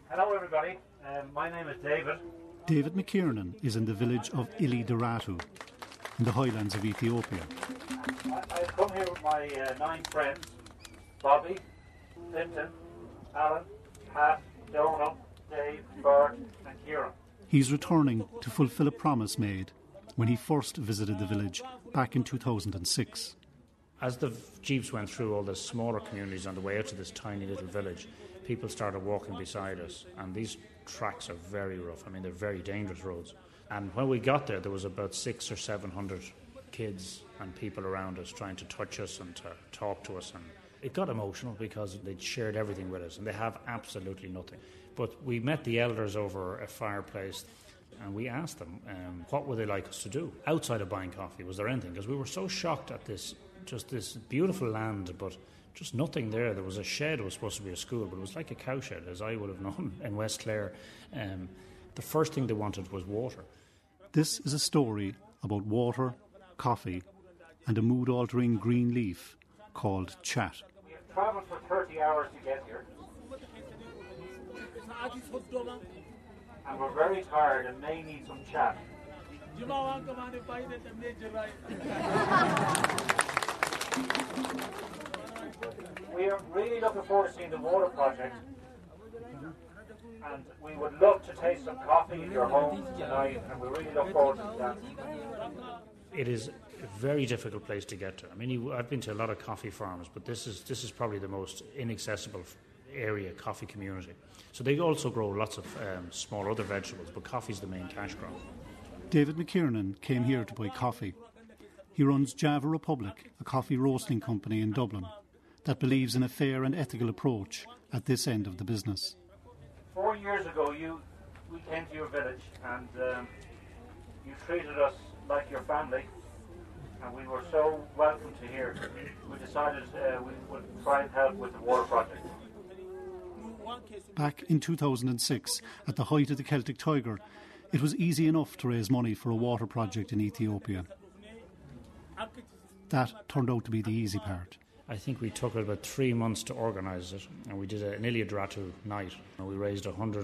Hello everybody, my name is David. David McKiernan is in the village of Ili Daratu, in the highlands of Ethiopia. I've come here with my 9 friends, Bobby, Clinton, Alan, Pat, Donald, Dave, Bert and Kieran. He's returning to fulfil a promise made when he first visited the village back in 2006. As the jeeps went through all the smaller communities on the way out to this tiny little village, people started walking beside us, and these tracks are very rough. I mean, they're very dangerous roads. And when we got there was about 600 or 700 kids and people around us trying to touch us and to talk to us. And it got emotional because they'd shared everything with us, and they have absolutely nothing. But we met the elders over a fireplace, and we asked them what would they like us to do outside of buying coffee. Was there anything? Because we were so shocked at this beautiful land, but just nothing there. There was a shed, it was supposed to be a school, but it was like a cowshed, as I would have known in West Clare. The first thing they wanted was water. This is a story about water, coffee, and a mood-altering green leaf called chat. We have travelled for 30 hours to get here. And we're very tired and may need some chat. We are really looking forward to seeing the water project, and we would love to taste some coffee in your homes tonight, and we really look forward to that. It is a very difficult place to get to. I mean, I've been to a lot of coffee farms, but this is probably the most inaccessible area coffee community. So they also grow lots of small other vegetables, but coffee's the main cash crop. David McKiernan came here to buy coffee. He runs Java Republic, a coffee roasting company in Dublin that believes in a fair and ethical approach at this end of the business. 4 years ago, we came to your village, and you treated us like your family, and we were so welcome to here. We decided we would try and help with the water project. Back in 2006, at the height of the Celtic Tiger, it was easy enough to raise money for a water project in Ethiopia. That turned out to be the easy part. I think we took about 3 months to organise it, and we did an Ili Daratu night, and we raised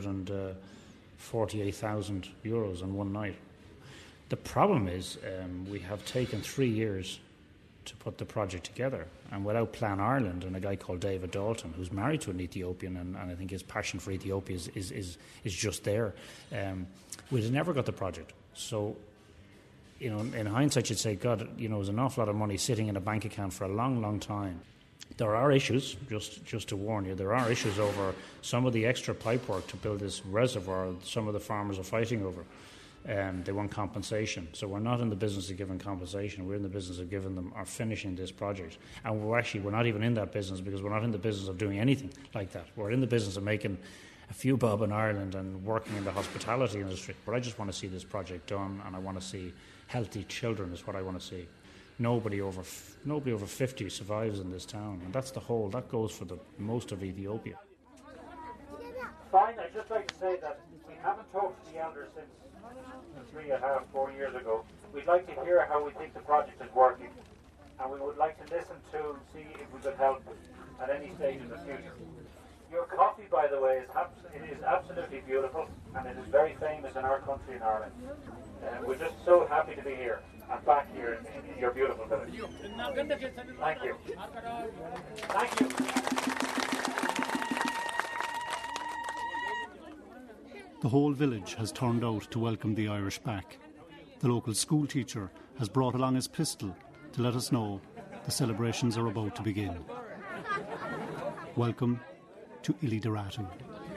€148,000 in one night. The problem is we have taken 3 years to put the project together, and without Plan Ireland and a guy called David Dalton, who's married to an Ethiopian, and I think his passion for Ethiopia is just there, we'd have never got the project. So, you know, in hindsight, you'd say, God, you know, there's an awful lot of money sitting in a bank account for a long, long time. There are issues, just to warn you, there are issues over some of the extra pipework to build this reservoir. Some of the farmers are fighting over. They want compensation. So we're not in the business of giving compensation. We're in the business of giving them or finishing this project. And we're not even in that business because we're not in the business of doing anything like that. We're in the business of making a few bob in Ireland and working in the hospitality industry. But I just want to see this project done, and I want to see healthy children is what I want to see. Nobody over 50 survives in this town, and that goes for the most of Ethiopia. Fine, I'd just like to say that we haven't talked to the elders since 3.5, 4 years ago. We'd like to hear how we think the project is working, and we would like to listen to see if we could help at any stage in the future. Your coffee, by the way, is absolutely beautiful, and it is very famous in our country in Ireland. We're just so happy to be here and back here in your beautiful village. Thank you. Thank you. The whole village has turned out to welcome the Irish back. The local school teacher has brought along his pistol to let us know the celebrations are about to begin. Welcome to Ili Daratu.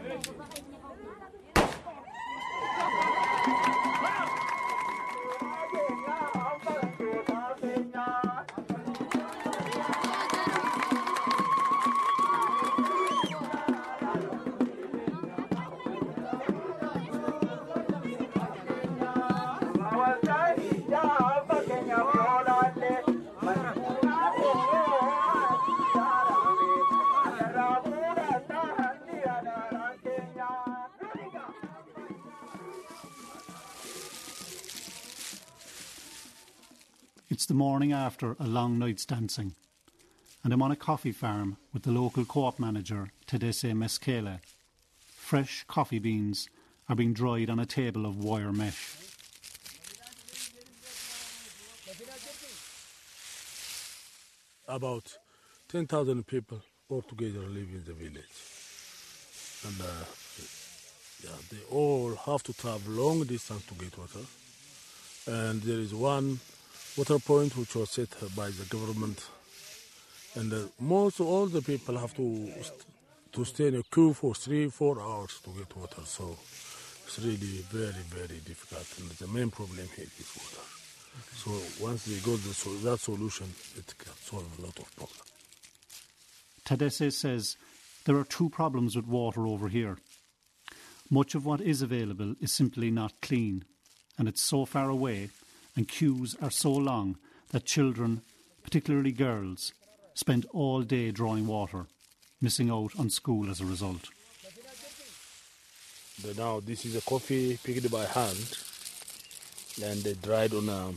It's the morning after a long night's dancing, and I'm on a coffee farm with the local co-op manager, Tedese Meskele. fresh coffee beans are being dried on a table of wire mesh. About 10,000 people altogether live in the village. And they all have to travel long distance to get water. And there is one water point which was set by the government. And all the people have to stay in a queue for 3-4 hours to get water. So it's really very, very difficult. And the main problem here is water. So once they got that solution, it can solve a lot of problems. Tadesse says there are two problems with water over here. Much of what is available is simply not clean, and it's so far away, and queues are so long that children, particularly girls, spend all day drawing water, missing out on school as a result. Now this is a coffee picked by hand, and they dried on a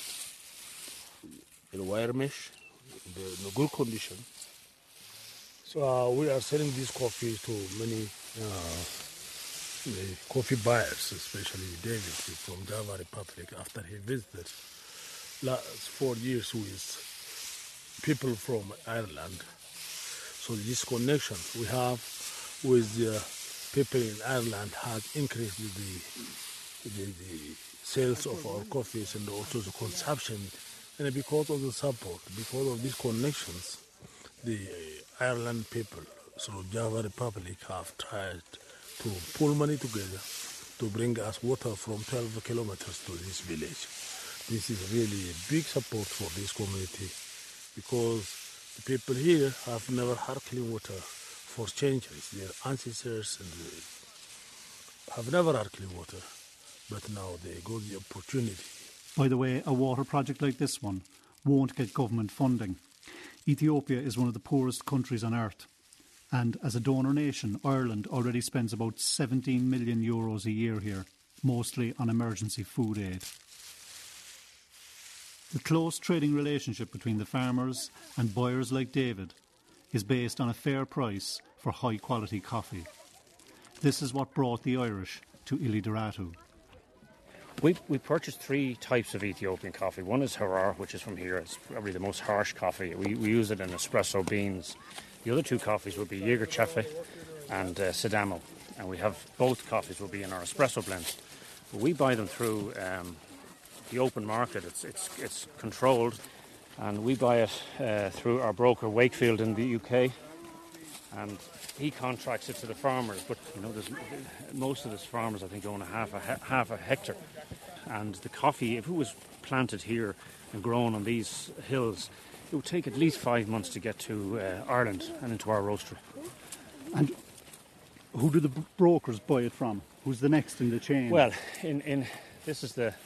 wire mesh in a good condition. So we are selling this coffee to many coffee buyers, especially David from Java Republic, after he visited last 4 years with people from Ireland. So this connection we have with the people in Ireland has increased the sales of our coffees and also the consumption. And because of the support, because of these connections, the Ireland people, so Java Republic, have tried to pull money together to bring us water from 12 kilometers to this village. This is really a big support for this community because the people here have never had clean water for centuries. Their ancestors have never had clean water, but now they got the opportunity. By the way, a water project like this one won't get government funding. Ethiopia is one of the poorest countries on earth, and as a donor nation, Ireland already spends about €17 million a year here, mostly on emergency food aid. The close trading relationship between the farmers and buyers like David is based on a fair price for high-quality coffee. This is what brought the Irish to Ilideratu. We purchased 3 types of Ethiopian coffee. One is Harar, which is from here. It's probably the most harsh coffee. We use it in espresso beans. The other 2 coffees would be Jäger Chefe and Sidamo. And we have both coffees will be in our espresso blends. We buy them through the open market. It's controlled, and we buy it through our broker Wakefield in the UK. And he contracts it to the farmers, but most of the farmers I think own half a hectare. And the coffee, if it was planted here and grown on these hills, it would take at least 5 months to get to Ireland and into our roastery. And who do the brokers buy it from? Who's the next in the chain? Well, this is the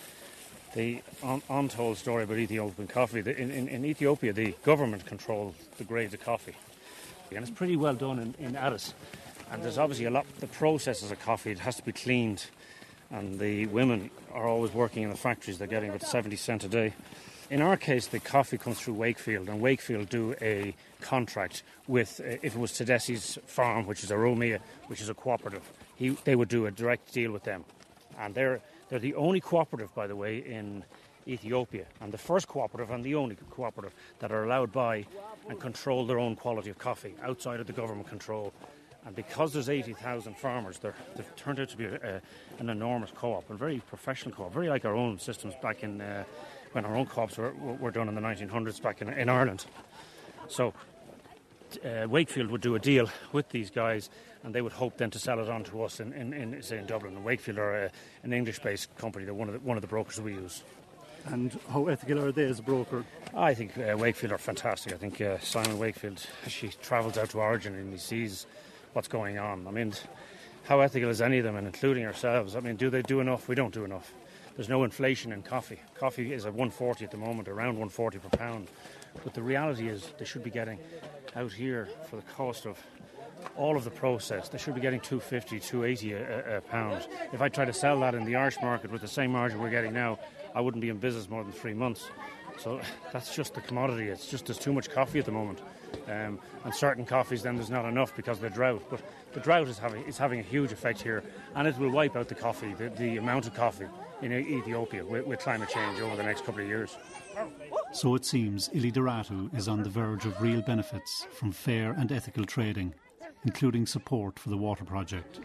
untold story about Ethiopian coffee. In Ethiopia, the government controls the grades of coffee. And it's pretty well done in Addis. And there's obviously the processes of coffee, it has to be cleaned. And the women are always working in the factories, they're getting about 70 cents a day. In our case, the coffee comes through Wakefield, and Wakefield do a contract with, if it was Tedeschi's farm, which is Oromia, which is a cooperative, they would do a direct deal with them. And they're the only cooperative, by the way, in Ethiopia, and the first cooperative and the only cooperative that are allowed by and control their own quality of coffee outside of the government control. And because there's 80,000 farmers, they've turned out to be an enormous co-op, a very professional co-op, very like our own systems back in when our own co-ops were done in the 1900s back in Ireland. So Wakefield would do a deal with these guys, and they would hope then to sell it on to us in Dublin. And Wakefield are an English-based company. They're one of the brokers we use. And how ethical are they as a broker? I think Wakefield are fantastic. I think Simon Wakefield actually travels out to Origin and he sees what's going on. I mean, how ethical is any of them, and including ourselves? I mean, do they do enough? We don't do enough. There's no inflation in coffee. Coffee is at 140 at the moment, around 140 per pound. But the reality is they should be getting out here for the cost of all of the process. They should be getting 250, 280 a pound. If I try to sell that in the Irish market with the same margin we're getting now, I wouldn't be in business more than 3 months. So that's just the commodity. It's just there's too much coffee at the moment. And certain coffees, then there's not enough because of the drought. But the drought is having a huge effect here, and it will wipe out the coffee, the amount of coffee in Ethiopia with climate change over the next couple of years. So it seems Ilideratu is on the verge of real benefits from fair and ethical trading, including support for the water project.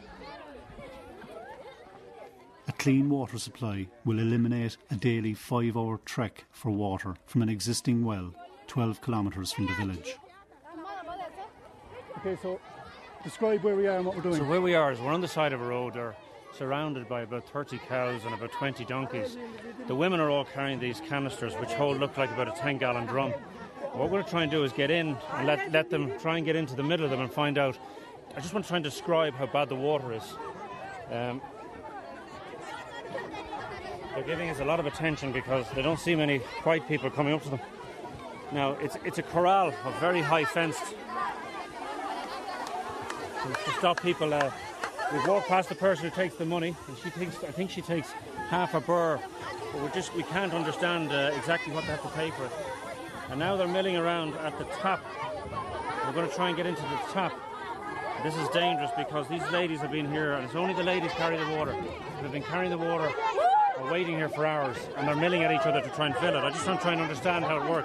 A clean water supply will eliminate a daily 5-hour trek for water from an existing well 12 kilometres from the village. Okay, so describe where we are and what we're doing. So where we are is we're on the side of a road. They're surrounded by about 30 cows and about 20 donkeys. The women are all carrying these canisters which look like about a 10-gallon drum. What we're going to try and do is get in and let them try and get into the middle of them and find out. I just want to try and describe how bad the water is. They're giving us a lot of attention because they don't see many white people coming up to them. Now, it's a corral of very high fenced. To stop people, we've walked past the person who takes the money, and I think she takes half a burr, but we can't understand exactly what they have to pay for it. And now they're milling around at the tap. We're going to try and get into the tap. This is dangerous because these ladies have been here, and it's only the ladies carry the water. They've been carrying the water, are waiting here for hours, and they're milling at each other to try and fill it. I just want to try and understand how it works.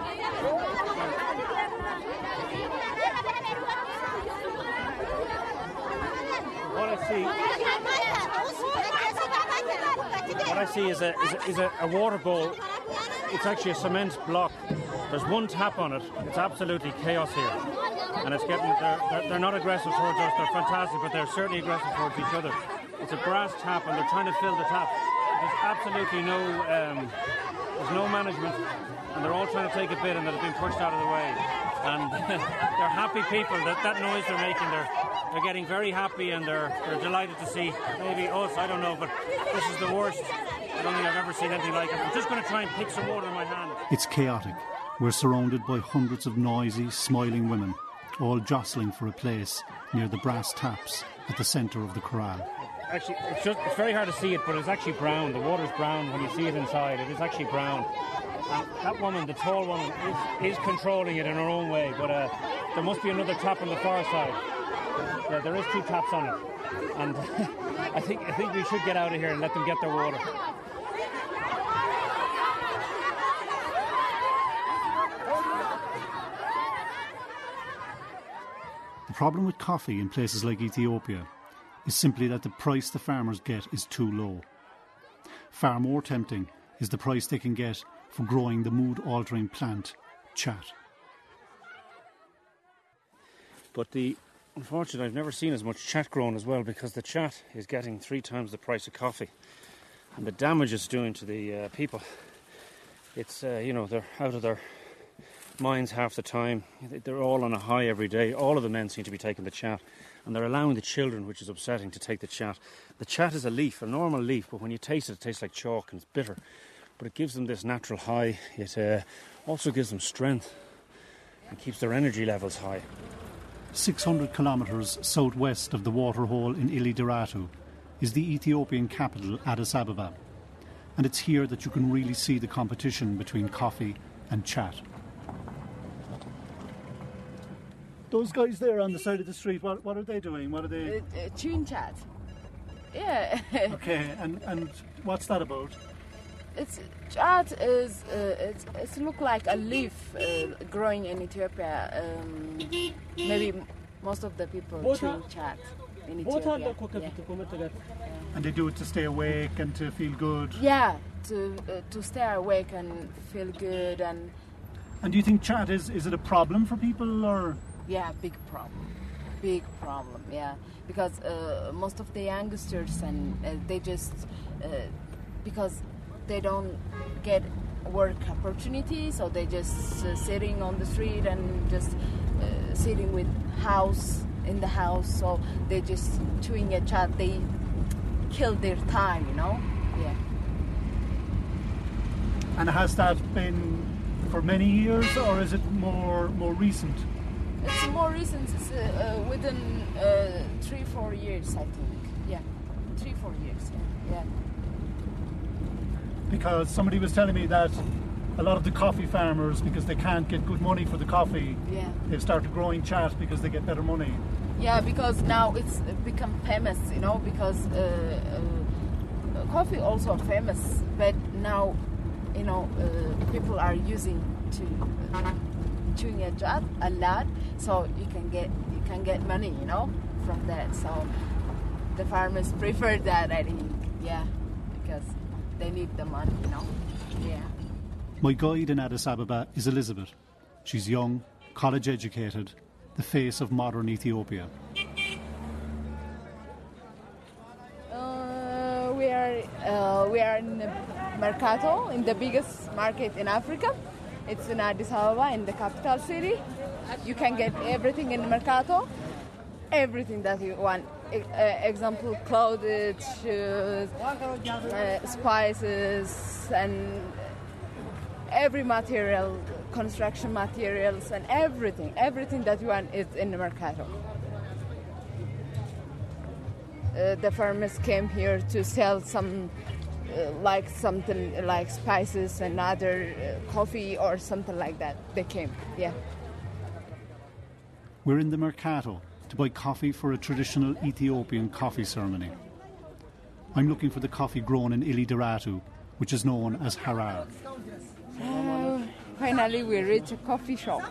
What I see is a water bowl. It's actually a cement block. There's one tap on it. It's absolutely chaos here, and it's getting. They're not aggressive towards us. They're fantastic, but they're certainly aggressive towards each other. It's a brass tap, and they're trying to fill the tap. There's absolutely there's no management, and they're all trying to take a bit, and they're being pushed out of the way. And they're happy people. That noise they're making, they're getting very happy, and they're delighted to see maybe us. I don't know, but this is the worst. I don't think I've ever seen anything like it. I'm just going to try and pick some water in my hand. It's chaotic. We're surrounded by hundreds of noisy, smiling women, all jostling for a place near the brass taps at the centre of the corral. Actually, it's very hard to see it, but it's actually brown. The water's brown when you see it inside. It is actually brown. And that woman, the tall woman, is controlling it in her own way, but there must be another tap on the far side. There is 2 taps on it. And I think we should get out of here and let them get their water. The problem with coffee in places like Ethiopia is simply that the price the farmers get is too low. Far more tempting is the price they can get for growing the mood-altering plant, chat. But unfortunately, I've never seen as much chat grown as well, because the chat is getting 3 times the price of coffee. And the damage it's doing to the people, it's, they're out of their minds half the time. They're all on a high every day. All of the men seem to be taking the chat. And they're allowing the children, which is upsetting, to take the chat. The chat is a leaf, a normal leaf, but when you taste it, it tastes like chalk and it's bitter. But it gives them this natural high. It also gives them strength and keeps their energy levels high. 600 kilometres southwest of the waterhole in Ilideratu is the Ethiopian capital, Addis Ababa. And it's here that you can really see the competition between coffee and chat. Those guys there on the side of the street, what are they doing? What are they... Chewing chat. Yeah. Okay, and what's that about? Chat is it's look like a leaf growing in Ethiopia. Maybe most of the people chew chat in Ethiopia. Yeah. And they do it to stay awake and to feel good. Yeah, to stay awake and feel good. And do you think chat is it a problem for people, or? Yeah, big problem. Yeah, because most of the youngsters and they just because they don't get work opportunities, so they just sitting on the street and just sitting in the house. So they just chewing a chat. They kill their time, Yeah. And has that been for many years, or is it more recent? It's more recent. It's within 3-4 years, I think. Yeah, 3-4 years. Yeah. Because somebody was telling me that a lot of the coffee farmers, because they can't get good money for the coffee, they've started growing chat because they get better money. Yeah, because now it's become famous, because coffee also famous, but now, people are using to chewing a lot, so you can get money, from that. So the farmers prefer that, I think, because they need the money, yeah. My guide in Addis Ababa is Elizabeth. She's young, college educated, the face of modern Ethiopia. We are in Mercato, in the biggest market in Africa. It's in Addis Ababa, in the capital city. You can get everything in Mercato, everything that you want. Example, clothes, shoes, spices, and every material, construction materials, and everything that you want is in the Mercato. The farmers came here to sell something like spices and other coffee or something like that. They came, yeah. We're in the Mercato to buy coffee for a traditional Ethiopian coffee ceremony. I'm looking for the coffee grown in Ilidaratu, which is known as Harar. Finally, we reach a coffee shop.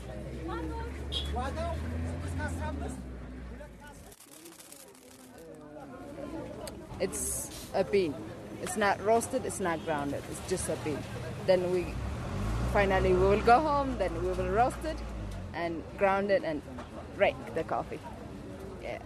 It's a bean. It's not roasted, it's not grounded, it's just a bean. Then we will go home, then we will roast it and ground it and rake the coffee. Yeah.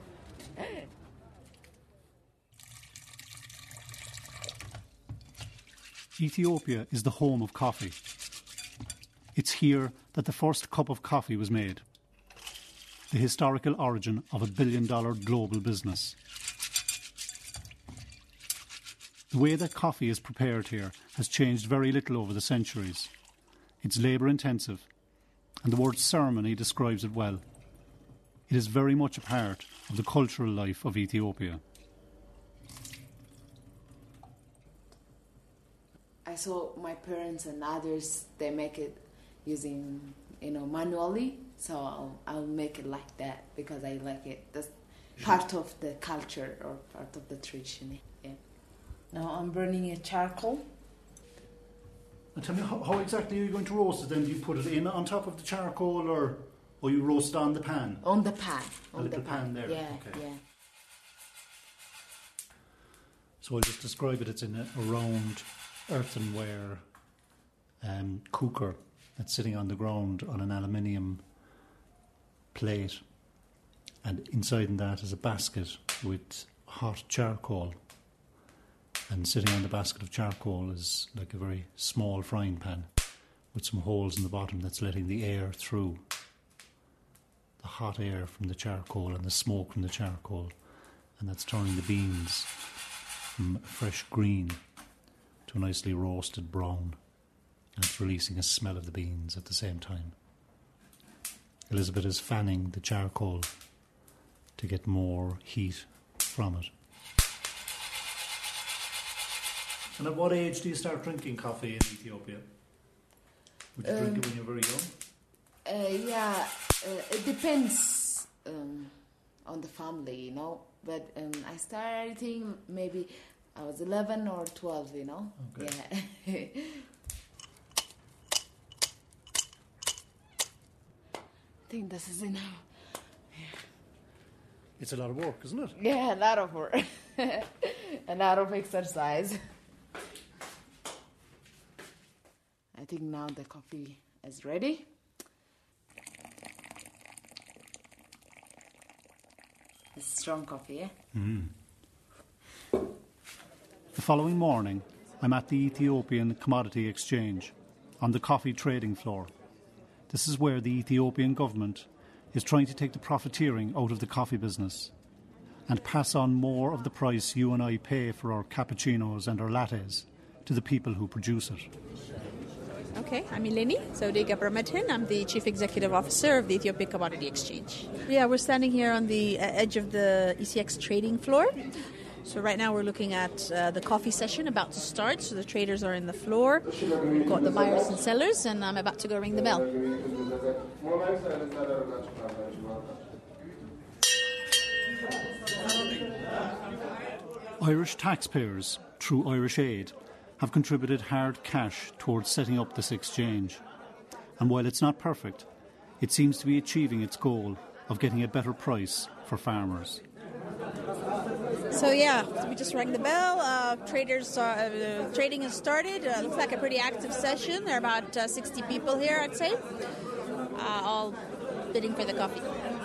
Ethiopia is the home of coffee. It's here that the first cup of coffee was made. The historical origin of $1 billion global business. The way that coffee is prepared here has changed very little over the centuries. It's labour-intensive, and the word ceremony describes it well. It is very much a part of the cultural life of Ethiopia. I saw my parents and others, they make it using, manually, so I'll make it like that because I like it. That's part of the culture or part of the tradition. Yeah. Now I'm burning a charcoal. And tell me, how exactly are you going to roast it then? Do you put it in on top of the charcoal or you roast it on the pan? On the pan. A little pan there? Yeah, okay. Yeah. So I'll just describe it. It's in a round earthenware cooker that's sitting on the ground on an aluminium plate. And inside in that is a basket with hot charcoal. And sitting on the basket of charcoal is like a very small frying pan with some holes in the bottom that's letting the air through. The hot air from the charcoal and the smoke from the charcoal. And that's turning the beans from fresh green to a nicely roasted brown. And it's releasing a smell of the beans at the same time. Elizabeth is fanning the charcoal to get more heat from it. And at what age do you start drinking coffee in Ethiopia? Would you drink it when you're very young? It depends on the family, But I started, I think, maybe I was 11 or 12, Okay. Yeah. I think this is enough. It's a lot of work, isn't it? Yeah, a lot of work. A lot of exercise. I think now the coffee is ready. It's strong coffee, The following morning, I'm at the Ethiopian Commodity Exchange on the coffee trading floor. This is where the Ethiopian government is trying to take the profiteering out of the coffee business and pass on more of the price you and I pay for our cappuccinos and our lattes to the people who produce it. Okay, I'm Eleni Zewde Gebremetin. I'm the Chief Executive Officer of the Ethiopian Commodity Exchange. Yeah, we're standing here on the edge of the ECX trading floor. So right now we're looking at the coffee session about to start. So the traders are in the floor. We've got the buyers and sellers, and I'm about to go ring the bell. Irish taxpayers, through Irish Aid, have contributed hard cash towards setting up this exchange. And while it's not perfect, it seems to be achieving its goal of getting a better price for farmers. So we just rang the bell. Trading has started. Looks like a pretty active session. There are about 60 people here, I'd say, all bidding for the coffee.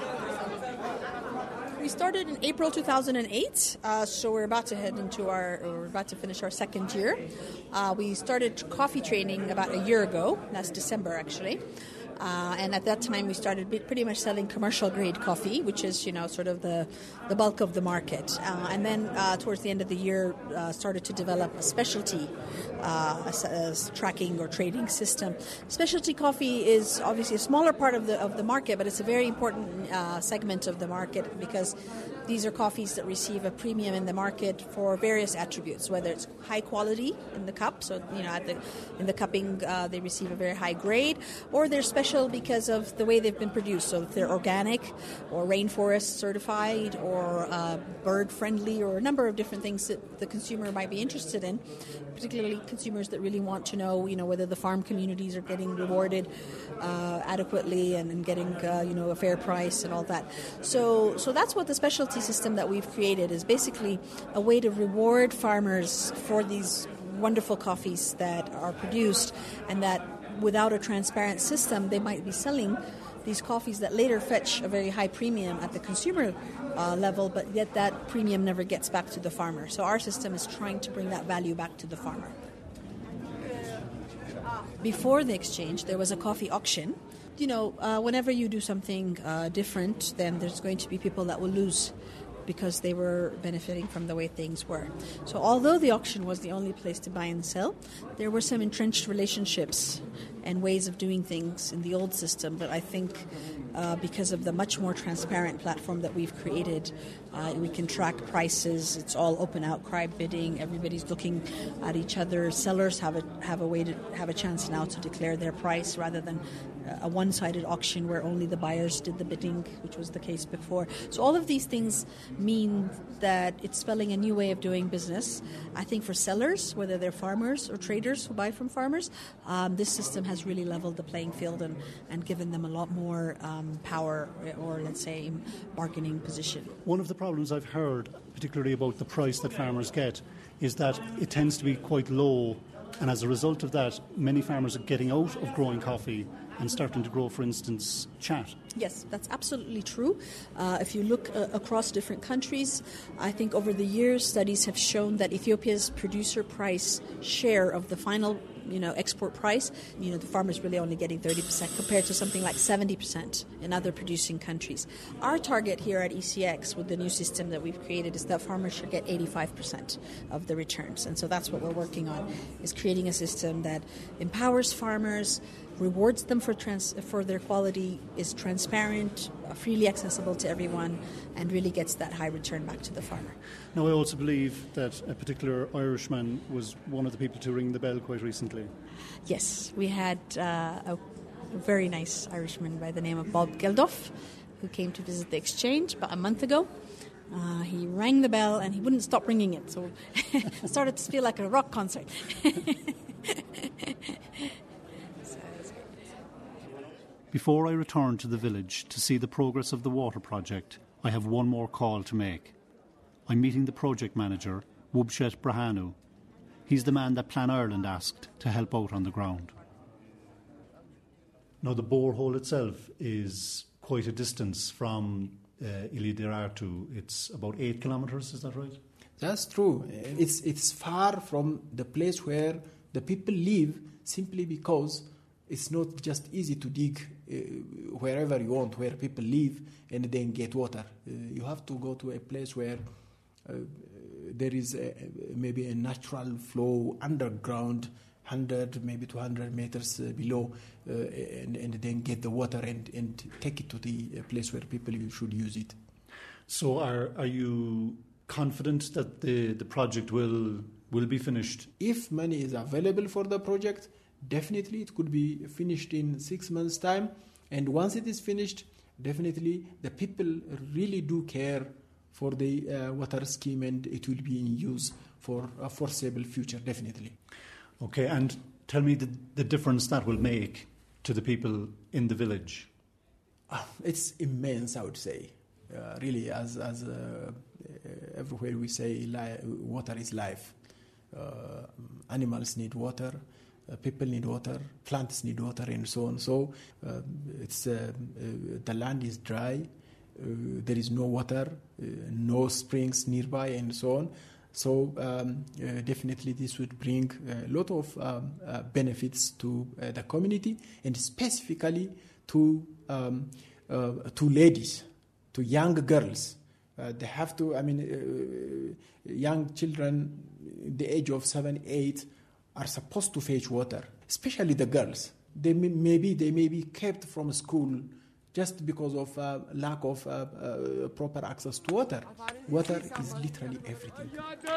We started in April 2008, so we're about to finish our second year. We started coffee training about a year ago. Last December, actually. And at that time, we started pretty much selling commercial grade coffee, which is, sort of the bulk of the market. And then towards the end of the year, started to develop a specialty tracking or trading system. Specialty coffee is obviously a smaller part of the market, but it's a very important segment of the market because these are coffees that receive a premium in the market for various attributes, whether it's high quality in the cup, so in the cupping they receive a very high grade, or they're special because of the way they've been produced. So if they're organic or rainforest certified or bird friendly, or a number of different things that the consumer might be interested in, particularly consumers that really want to know, whether the farm communities are getting rewarded adequately and getting a fair price and all that. So that's what the specialty system that we've created is, basically a way to reward farmers for these wonderful coffees that are produced, and that without a transparent system they might be selling these coffees that later fetch a very high premium at the consumer level, but yet that premium never gets back to the farmer. So our system is trying to bring that value back to the farmer. Before the exchange, there was a coffee auction. Whenever you do something different, then there's going to be people that will lose because they were benefiting from the way things were. So although the auction was the only place to buy and sell, there were some entrenched relationships and ways of doing things in the old system. But I think because of the much more transparent platform that we've created, we can track prices. It's all open outcry bidding. Everybody's looking at each other. Sellers have a chance now to declare their price rather than a one-sided auction where only the buyers did the bidding, which was the case before. So all of these things mean that it's spelling a new way of doing business. I think for sellers, whether they're farmers or traders who buy from farmers, this system has really leveled the playing field and given them a lot more power, or let's say bargaining position. One of the problems I've heard, particularly about the price that farmers get, is that it tends to be quite low, and as a result of that, many farmers are getting out of growing coffee and starting to grow, for instance, chat. Yes, that's absolutely true. If you look across different countries, I think over the years studies have shown that Ethiopia's producer price share of the final export price, the farmer's really only getting 30% compared to something like 70% in other producing countries. Our target here at ECX with the new system that we've created is that farmers should get 85% of the returns. And so that's what we're working on, is creating a system that empowers farmers, rewards them for their quality, is transparent, freely accessible to everyone, and really gets that high return back to the farmer. Now, I also believe that a particular Irishman was one of the people to ring the bell quite recently. Yes, we had a very nice Irishman by the name of Bob Geldof, who came to visit the exchange about a month ago. He rang the bell and he wouldn't stop ringing it, so it started to feel like a rock concert. Before I return to the village to see the progress of the water project, I have one more call to make. I'm meeting the project manager, Wubshet Brahanu. He's the man that Plan Ireland asked to help out on the ground. Now, the borehole itself is quite a distance from Ilidirartu. It's about 8 kilometres, is that right? That's true. It's far from the place where the people live, simply because it's not just easy to dig wherever you want, where people live, and then get water. You have to go to a place where there is maybe a natural flow underground, 100, maybe 200 meters below, and then get the water and take it to the place where people should use it. So are you confident that the project will be finished? If money is available for the project, definitely it could be finished in 6 months' time. And once it is finished, definitely the people really do care for the water scheme, and it will be in use for a foreseeable future, definitely. Okay, and tell me the difference that will make to the people in the village. It's immense, I would say. Really, as everywhere we say, water is life. Animals need water, people need water, plants need water, and so on. So the land is dry. There is no water, no springs nearby, and so on. So definitely this would bring a lot of benefits to the community, and specifically to ladies, to young girls. They have to, young children, the age of 7, 8, are supposed to fetch water, especially the girls. They may be kept from school just because of lack of proper access to water. Water is literally everything.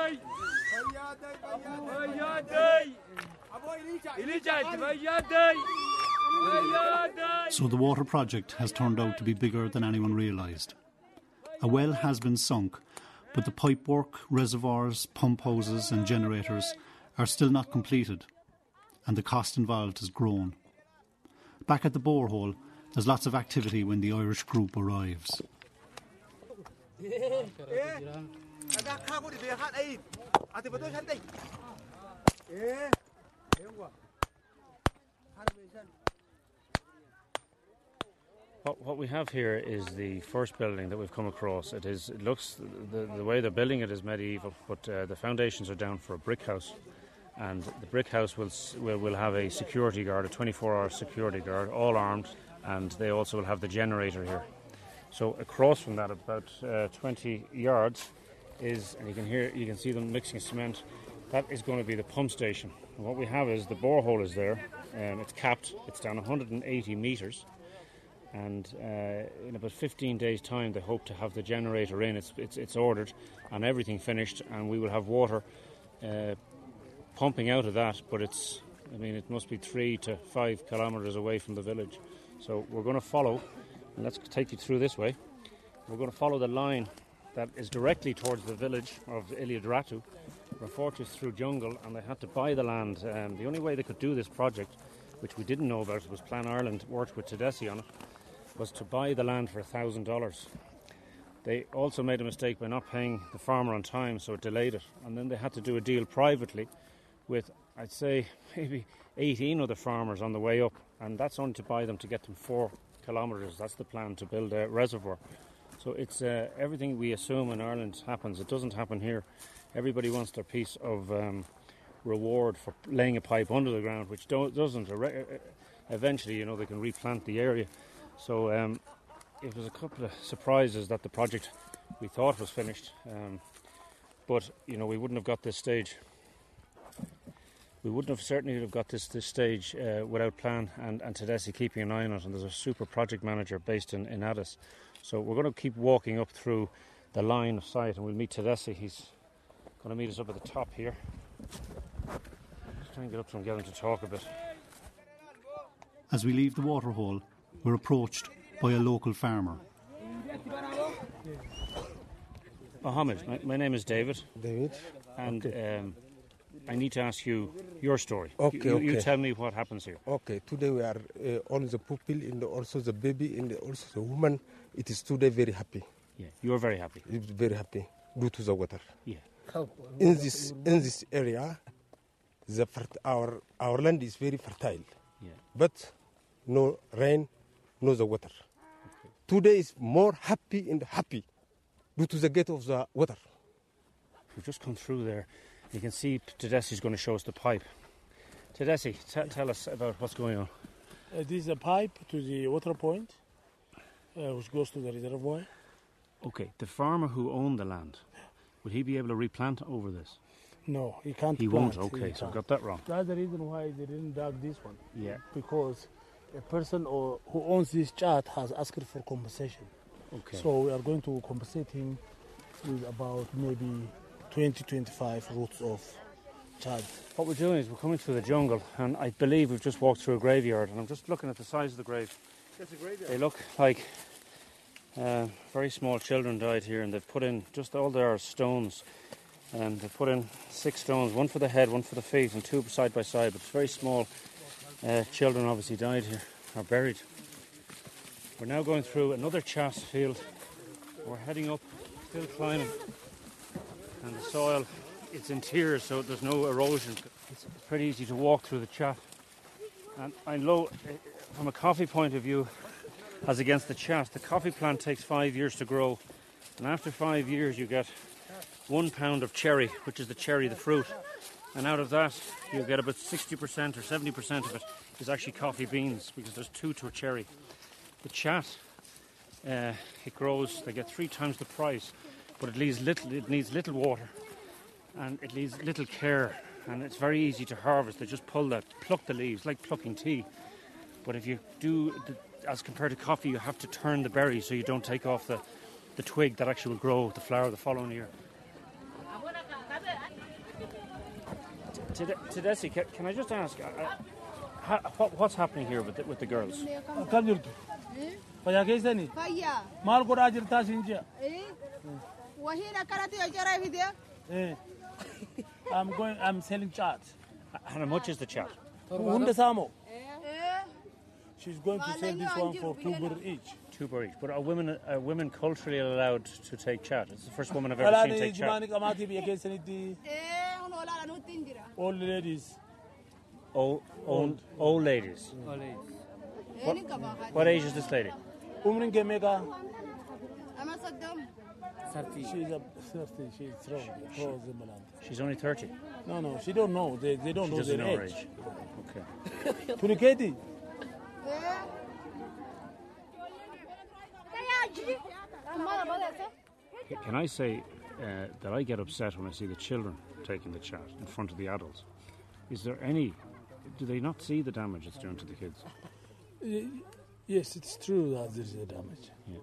So the water project has turned out to be bigger than anyone realised. A well has been sunk, but the pipework, reservoirs, pump houses and generators are still not completed, and the cost involved has grown. Back at the borehole, there's lots of activity when the Irish group arrives. What we have here is the first building that we've come across. It looks, the way they're building it is medieval, but the foundations are down for a brick house. And the brick house will have a security guard, a 24-hour security guard, all armed, and they also will have the generator here. So across from that, about 20 yards, and you can see them mixing cement. That is going to be the pump station. And what we have is the borehole is there, and it's capped. It's down 180 metres, and in about 15 days' time, they hope to have the generator in. It's ordered and everything finished, and we will have water pumping out of that. But it must be 3 to 5 kilometres away from the village. So we're going to follow, and let's take you through this way. We're going to follow the line that is directly towards the village of Iliadratu. We're fortunate through jungle, and they had to buy the land. The only way they could do this project, which we didn't know about, was Plan Ireland worked with Tedeschi on it, was to buy the land for $1,000. They also made a mistake by not paying the farmer on time, so it delayed it. And then they had to do a deal privately with, I'd say, maybe 18 other farmers on the way up, and that's only to buy them to get them 4 kilometres. That's the plan, to build a reservoir. So it's everything we assume in Ireland happens. It doesn't happen here. Everybody wants their piece of reward for laying a pipe under the ground, which doesn't. Eventually, they can replant the area. So it was a couple of surprises that the project we thought was finished, but we wouldn't have got this stage. We wouldn't have certainly have got this stage without Plan and Tedeschi keeping an eye on it. And there's a super project manager based in Addis. So we're going to keep walking up through the line of sight, and we'll meet Tedeschi. He's going to meet us up at the top here. Just try and get up to him, get him to talk a bit. As we leave the waterhole, we're approached by a local farmer. Mohammed, my name is David. David. And okay. I need to ask you your story. Okay, you tell me what happens here. Okay, today we are all the people and also the baby and also the woman. It is today very happy. Yeah, you are very happy. It's very happy due to the water. Yeah. In this area, our land is very fertile. Yeah. But no rain, no the water. Okay. Today is more happy due to the gate of the water. We've just come through there. You can see Tedeschi is going to show us the pipe. Tedeschi, tell us about what's going on. This is a pipe to the water point, which goes to the reservoir. Okay, the farmer who owned the land, will he be able to replant over this? No, he can't. He won't. Okay, so I got that wrong. That's the reason why they didn't dig this one. Yeah. Because a person who owns this chart has asked for compensation. Okay. So we are going to compensate him with about maybe 20-25 roots of chad. What we're doing is we're coming through the jungle, and I believe we've just walked through a graveyard, and I'm just looking at the size of the grave. That's a graveyard. They look like very small children died here, and they've put in just all their stones. They've put in 6 stones, one for the head, one for the feet, and 2 side by side. But it's very small. Children obviously died here, or buried. We're now going through another chat field. We're heading up, still climbing, and the soil, it's in tiers, so there's no erosion. It's pretty easy to walk through the chat. And I know, from a coffee point of view, as against the chat, the coffee plant takes 5 years to grow, and after 5 years you get 1 pound of cherry, which is the cherry, the fruit, and out of that you get about 60% or 70% of it is actually coffee beans, because there's 2 to a cherry. The chat, it grows, they get 3 times the price, but it needs little water, and it needs little care, and it's very easy to harvest. They just pluck the leaves, like plucking tea. But if you do, as compared to coffee, you have to turn the berry so you don't take off the twig that actually will grow the flower the following year. Tedesi, can I just ask, what's happening here with the girls? I'm selling chat. How much is the chat? She's going to sell this one for 2 birr each. 2 birr each. But are women culturally allowed to take chat? It's the first woman I've ever seen take chat. Old ladies. Old ladies. What age is this lady? She's 30. She's only 30? No, she don't know. They don't know their age. Okay. Can I say that I get upset when I see the children taking the chat in front of the adults? Do they not see the damage it's doing to the kids? Yes, it's true that there's a damage. Yeah.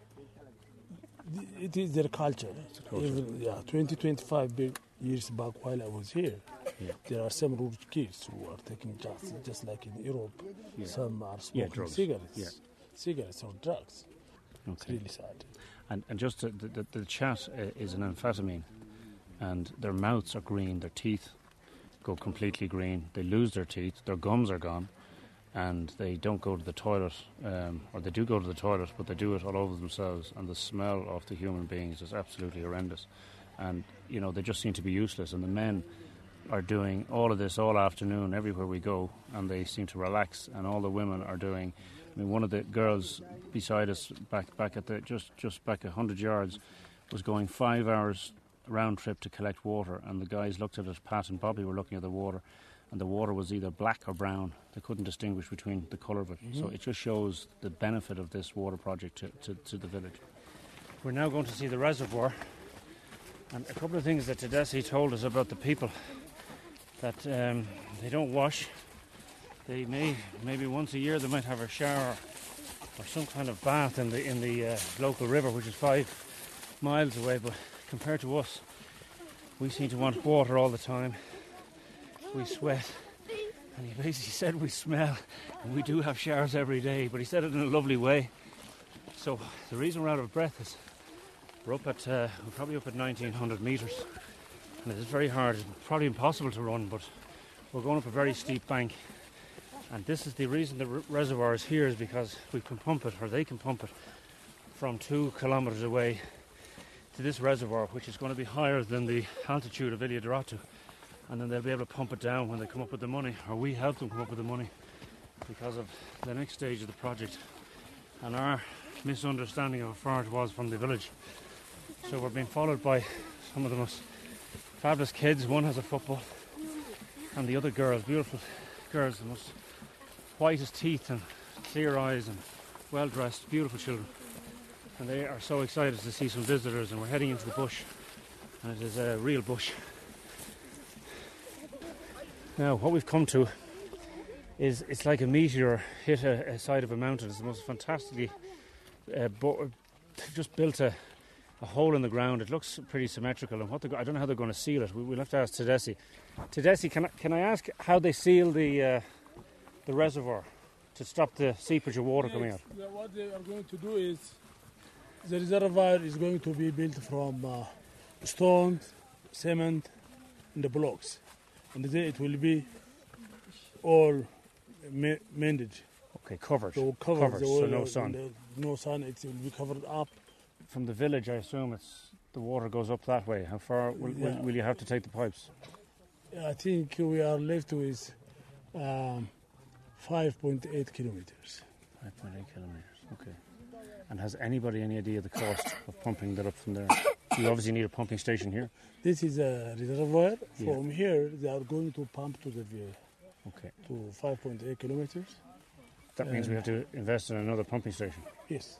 It is their culture. Even, 25 years back while I was here, there are some rude kids who are taking drugs, just like in Europe. Yeah. Some are smoking cigarettes or drugs. Okay. It's really sad. And just the chat is an amphetamine, and their mouths are green, their teeth go completely green, they lose their teeth, their gums are gone, and they don't go to the toilet, or they do go to the toilet, but they do it all over themselves, and the smell of the human beings is absolutely horrendous. And, they just seem to be useless, and the men are doing all of this all afternoon everywhere we go, and they seem to relax, and all the women are doing... one of the girls beside us back at the just back 100 yards was going 5 hours round trip to collect water, and the guys looked at it, Pat and Bobby were looking at the water, and the water was either black or brown. They couldn't distinguish between the colour of it. Mm-hmm. So it just shows the benefit of this water project to the village. We're now going to see the reservoir, and a couple of things that Tedesi told us about the people, that they don't wash. They maybe once a year they might have a shower or some kind of bath in the local river, which is 5 miles away. But compared to us, we seem to want water all the time. We sweat, and he basically said we smell, and we do have showers every day. But he said it in a lovely way. So the reason we're out of breath is we're probably up at 1,900 metres, and it is very hard. It's probably impossible to run, but we're going up a very steep bank. And this is the reason the reservoir is here, is because we can pump it, or they can pump it, from 2 kilometres away to this reservoir, which is going to be higher than the altitude of Ilha do Rato. And then they'll be able to pump it down when they come up with the money, or we help them come up with the money, because of the next stage of the project and our misunderstanding of how far it was from the village. So we're being followed by some of the most fabulous kids. One has a football, and the other girls, beautiful girls, the most white as teeth and clear eyes and well-dressed, beautiful children. And they are so excited to see some visitors, and we're heading into the bush, and it is a real bush. Now, what we've come to is, it's like a meteor hit a side of a mountain. It's the most fantastically they've just built hole in the ground. It looks pretty symmetrical, and I don't know how they're going to seal it. We'll have to ask Tedessi. Tedessi, can I ask how they seal the reservoir to stop the seepage of water coming out? What they are going to do is the reservoir is going to be built from stone, cement, and the blocks, and then it will be all mended. Okay, covered. So no sun. No sun. It will be covered up. From the village, I assume the water goes up that way. How far will you have to take the pipes? I think we are left with 5.8 kilometers. 5.8 kilometers. Okay. And has anybody any idea the cost of pumping that up from there? You obviously need a pumping station here. This is a reservoir. From here, they are going to pump to the to 5.8 kilometers. That means we have to invest in another pumping station. Yes.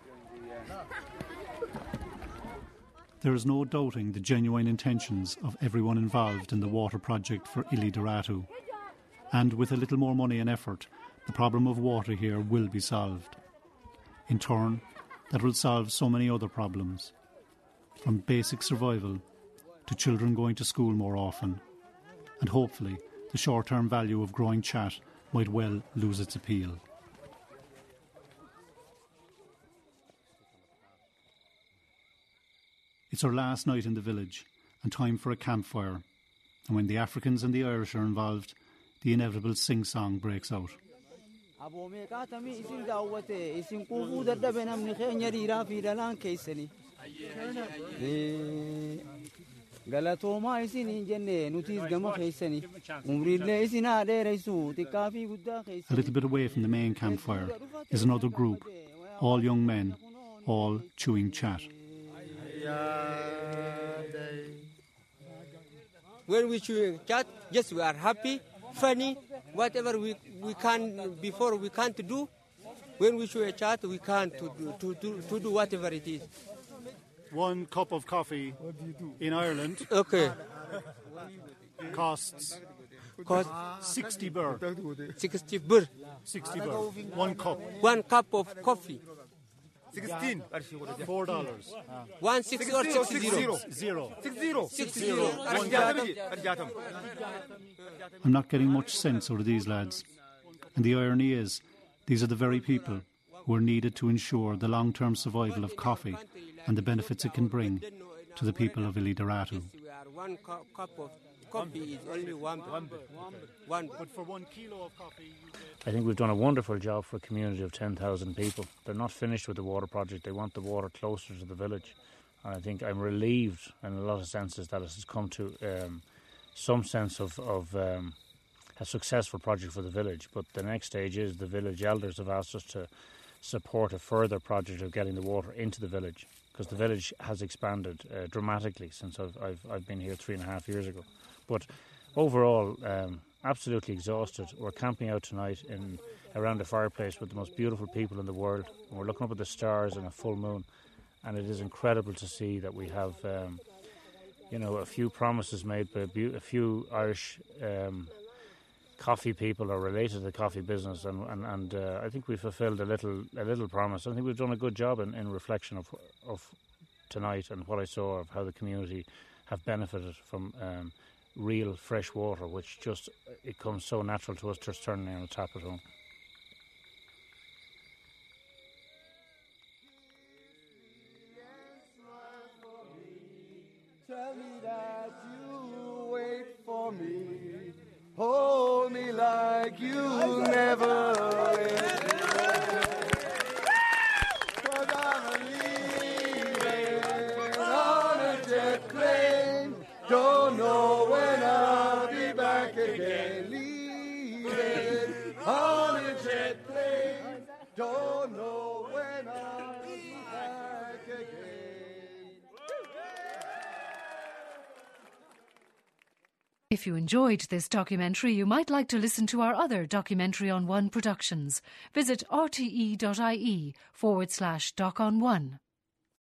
There is no doubting the genuine intentions of everyone involved in the water project for Ili Daratu. And with a little more money and effort, the problem of water here will be solved. In turn, that will solve so many other problems, from basic survival to children going to school more often. And hopefully, the short-term value of growing chat might well lose its appeal. It's our last night in the village and time for a campfire. And when the Africans and the Irish are involved, the inevitable sing-song breaks out. A little bit away from the main campfire is another group, all young men, all chewing chat. When we chew chat, yes, we are happy, funny, whatever we can before we can't do. When we chew a chat, we can't to do whatever it is. 1 cup of coffee in Ireland costs 60 birr. 60 birr. 60 birr. 1 cup. 1 cup of coffee. 16. $4. 16 or 60? 60. I'm not getting much sense out of these lads. And the irony is, these are the very people who are needed to ensure the long-term survival of coffee and the benefits it can bring to the people of Ili Daratu. 1 cup of coffee is only one. But for 1 kilo of coffee... I think we've done a wonderful job for a community of 10,000 people. They're not finished with the water project. They want the water closer to the village. And I think I'm relieved in a lot of senses that it has come to some sense of a successful project for the village. But the next stage is the village elders have asked us to support a further project of getting the water into the village, because the village has expanded dramatically since I've been here 3.5 years ago. But overall, absolutely exhausted. We're camping out tonight around a fireplace with the most beautiful people in the world. And we're looking up at the stars and a full moon, and it is incredible to see that we have, a few promises made by a few Irish coffee people are related to the coffee business, and I think we fulfilled a little promise. I think we've done a good job in reflection of tonight and what I saw of how the community have benefited from real fresh water, which just it comes so natural to us just turning on a tap at home. Tell me that you wait for me. Hold me like you never let me go. 'Cause I'm leaving on a jet plane. Don't know when I'll be back again. Leaving on a jet plane. Don't know when I'll be back again. If you enjoyed this documentary, you might like to listen to our other Documentary on One productions. Visit rte.ie/Doc on One.